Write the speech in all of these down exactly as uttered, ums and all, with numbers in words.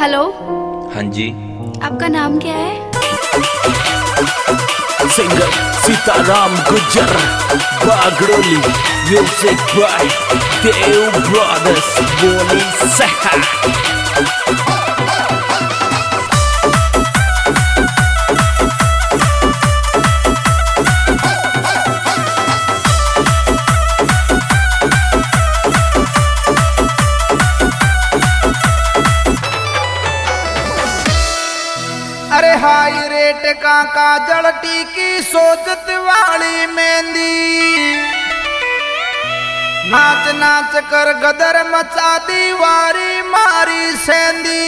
Hello. हाँ जी। आपका नाम क्या है? Singer Sitaram Gujjar, Bagdoli, music by Dev brothers, बोली सहा। अरे हाई रेट का काजल टीकी सोचत वाली मेहंदी, नाच नाच कर गदर मचा दीवारी मारी सेंदी।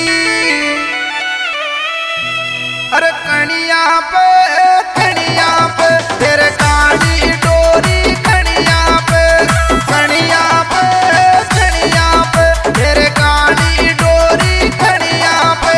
अरे कणिया पे कणिया पे तेरे काड़ी डोरी, कणिया पे कणिया पे कणिया पे तेरे काड़ी डोरी, कणिया पे।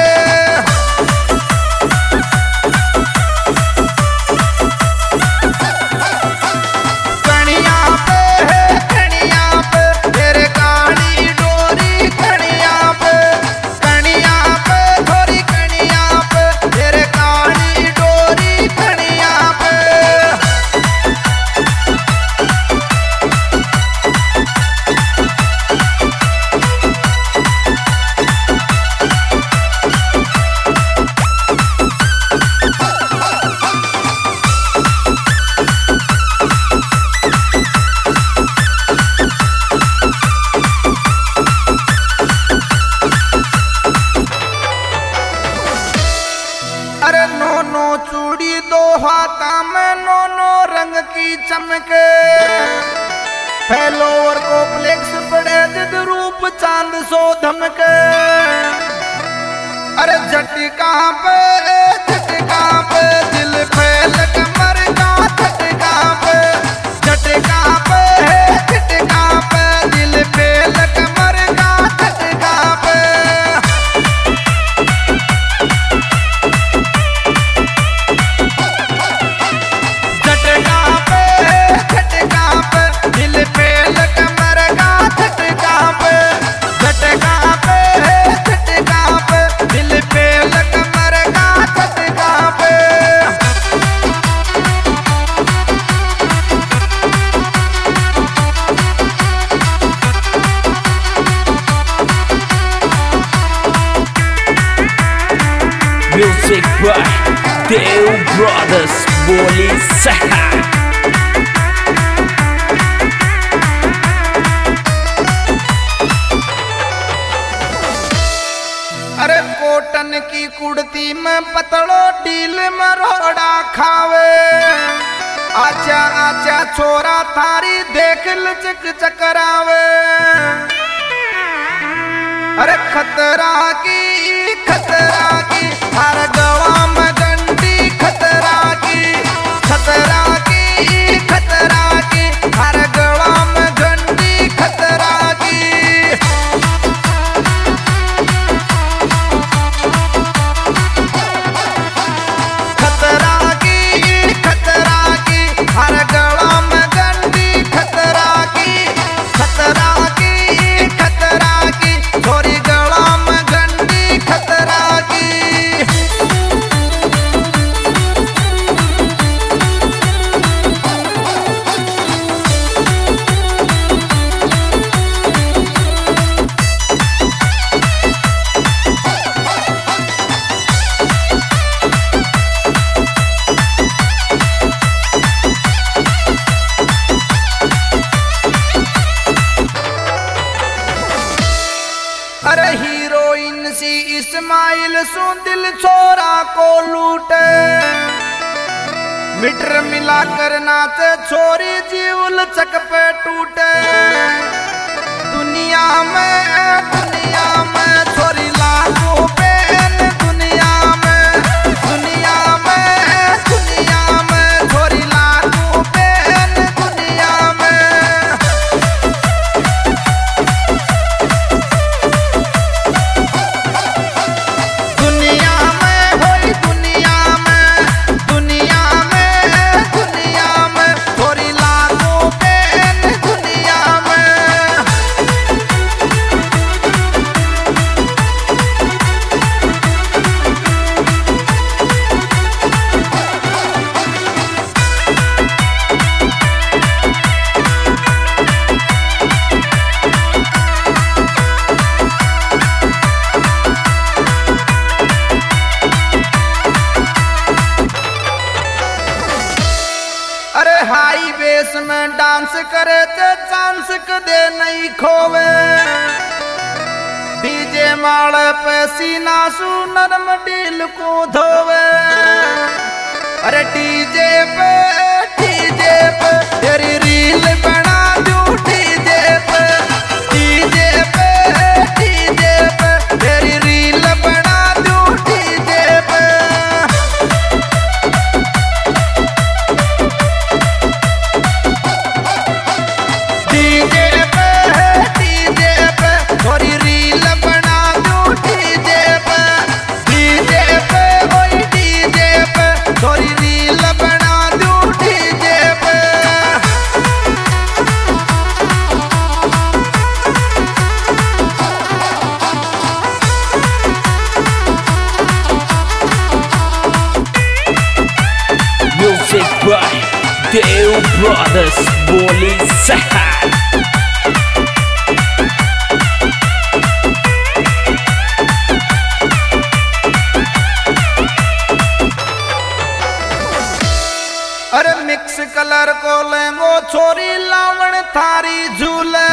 अरे नो नो चूड़ी दो हाथा में नो नो रंग की चमके, फैलोवर को फ्लेक्स पड़े जिद रूप चांद सो धमके। अरे झटका पे झटका पे दिल फैल कमर का झटका पे, झटका पे झटका पे दिल फैल कमर का झटका पे। म्यूजिक बाय देव ब्रदर्स, बोली सहा। अरे कोटन की कुर्ती में पतलो डील में रोड़ा खावे, आचा आचा छोरा थारी देख लचक चकरावे। अरे खतरा की खतरा की हर गवा में डंडी, खतरा की खतरा की खतरा की हर गवा में डंडी, खतरा की। खतरा की खतरा की हर गवा में डंडी, खतरा की खतरा की खतरा की छोरी गला में डंडी, खतरा की। अरे हीरोइन सी इस्माइल सो दिल छोरा को लूटे, मीटर मिलाकर नाचे छोरी जीवल चक पे टूटे। दुनिया में दुनिया में छोरी लाखों बहन, दुनिया में दुनिया में दुनिया में छोरी लाखों बहन, दुनिया में। दुनिया में होई दुनिया में दुनिया में दुनिया में छोरी लाखों बहन, दुनिया में। डांस करे ते चांस कदे नहीं खोवे डीजे माल पे सीना सू नरम डील को धोवे अरे डीजे पे डीजे पे तेरी रील बना दूं डीजे पे डीजे पे डीजे पे तेरी रील बना दूं डीजे पे डीजे पे डीजे पे थोड़ी रील बना दूं डीजे पे डीजे पे ओए डीजे पे थोड़ी रील बना दूं डीजे पे Music by Deo Brothers बोली सहार अरे मिक्स कलर को लेंगो छोरी लावण थारी झूले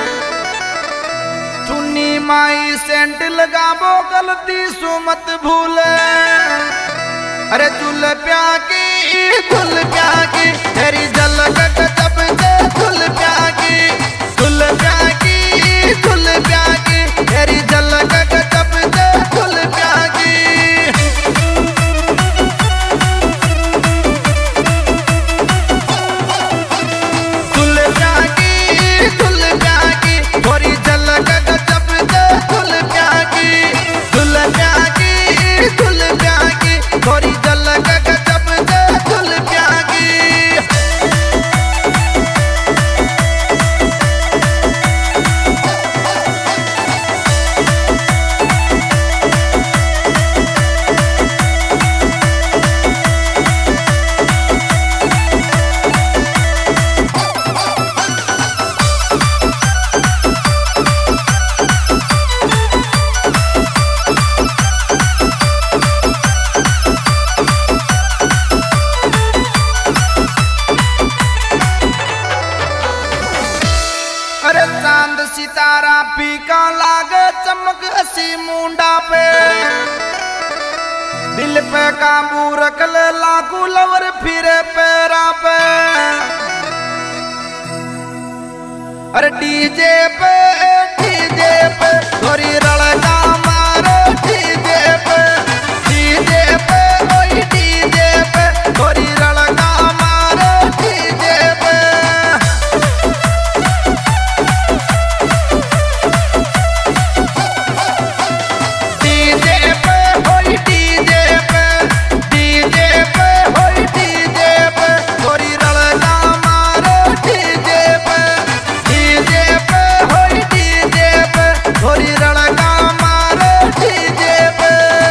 चुन्नी माई सेंट लगाबो गलती सु मत भूले अरे झूल प्याकी झूल प्याकी तेरी झलक जब से झूल प्याकी झूल प्याकी झूल प्याकी तेरी झलक जब से झूल प्याकी झूल प्याकी झूल प्याकी थोड़ी झलक जब से झूल प्याकी झूल प्याकी झूल प्याकी थोड़ी झलक जब से झूल प्याकी अरे चांद सितारा फीका लागे चमक हसी मुंडा पे दिल पे काबू रख ले लाखों लवर फिरे पैरा पे अरे डीजे पे डीजे पे थोड़ी रड़का मारो डीजे पे डीजे पे ओए डीजे पे थोड़ी रड़का मारो डीजे पे डीजे पे होई डीजे पे डीजे पे होई डीजे पे थोड़ी रड़का मारो डीजे पे डीजे पे होई डीजे पे थोड़ी रड़का मारो डीजे पे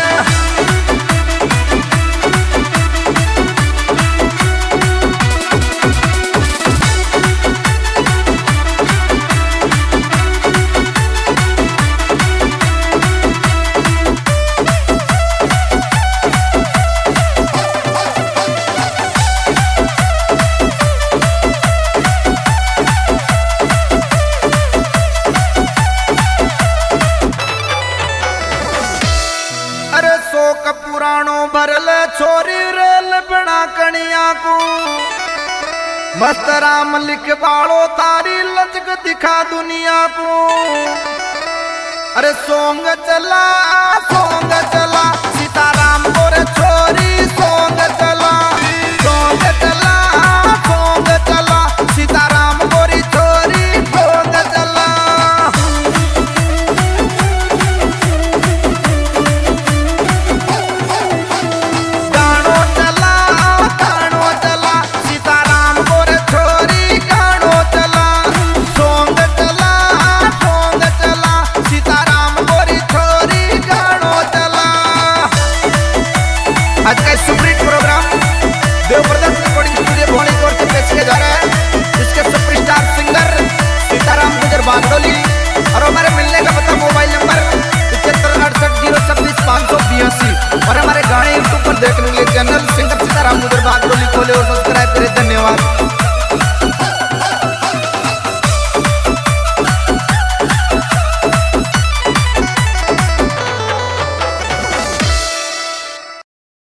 अरे शोक पुराणो भरल छोरी रेल बिना कणिया को मस्त राम लिख बाड़ो तारी लचक दिखा दुनिया को अरे सोंग चला